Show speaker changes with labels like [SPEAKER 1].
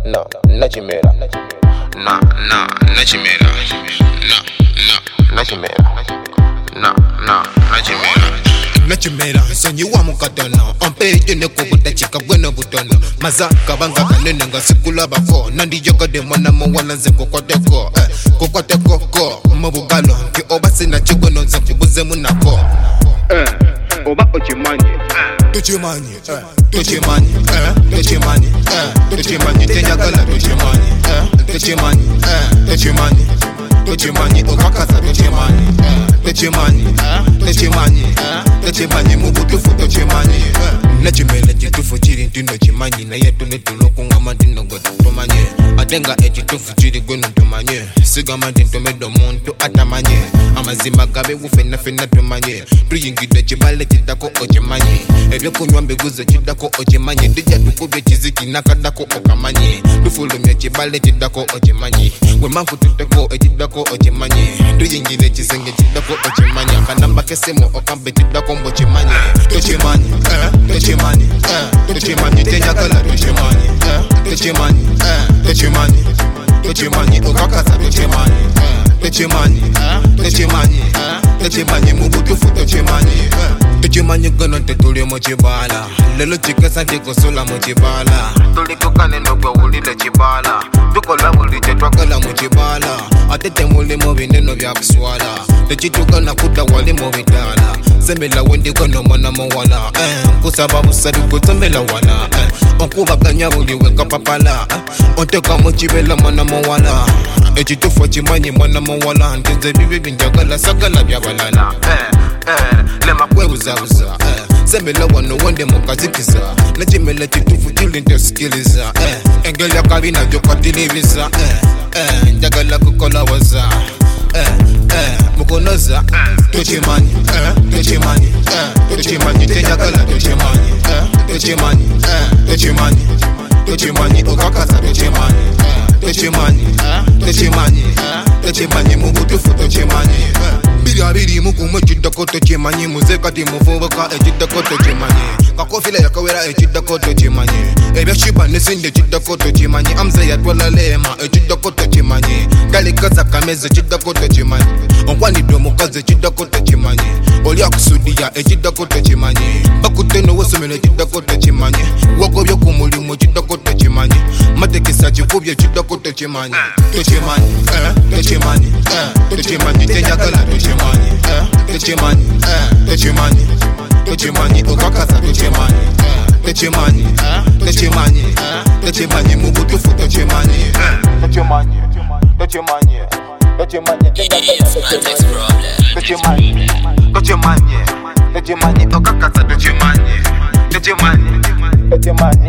[SPEAKER 1] no, na chimera. Na chimera. Na chimera. Na chimera.
[SPEAKER 2] Nachimera, sonyiwa mukatana ampeje nekubuta chika bwena butana mazaka banga kanene nga sikula bafo nandi yokade mwana mwana nze kokoteko ko mabugalo ki obasina chigono nze kubuze munako
[SPEAKER 1] Oba ochimanyi
[SPEAKER 2] tenyagala tuchimanyi okakaza tuchimanyi mubutufu tuchimanyi nachimela chitufu chiri ntino chimanyi naye tunetulokungama ndinogoda tumanye atenga echitufu chiri gweno tumanye sigama ndintomedo muntu atamanye amazima gabe gufenafena tumanye tuyingide chibale chidako ochimanyi ebyokunywa mbiguzo chidako ochimanyi ndija tukubye chiziki nakadako okamanye tufulumye chibale chidako ochimanyi wemanku tuteko echidako ochimanyi tuyingide chisenge chidako ochimanyi akanamba kesemo okambe chidako mbochimanyi tuchimanyi tenyagala tuchimanyi okakaza tuchimanyi mubutufu tuchimanyi gono tetuli muchibala lelo chikasa chikosola muchibala tulikukane nokwe ulile chibala tukola buli chetwakala muchibala atete mulimo bineno bya kuswala techitukana kuta wali mubitala sembela wendi kono mwana mowala kusaba busabi kutombela wana onkubaganya buli weka papala onteka muchibela mwana mowala echitufu chimanyi mwana mowala ntenze bibi binjagala sagala byabalala lema kwebuzabuza sembela wano wende mukazikiza nachimela chitufu chilintosikiliza engeli yakabina jokatilibiza njagala kukola waza mukonoza tuchimanyi tenyagala tuchimanyi okakaza tuchimanyi mubutufu tuchimanyi biri mukumwe chidako tuchimanyi muzekati muvubuka echidako tuchimanyi kakofila yakawera echidako tuchimanyi ebyashiba nesinde chidako tuchimanyi amze yatwala lema echidako tuchimanyi kalikaza kameze chidako tuchimanyi onkwanidwe mukaze chidako tuchimanyi olya kusudia echidako tuchimanyi bakuteno wesomele chidako tuchimanyi wakobyo kumulimu chidako tuchimanyi matekisa chikubye chidako tuchimanyi tenyagala tuchimanyi okakaza tuchimanyi mubutufu tuchimanyi okakaza tuchimanyi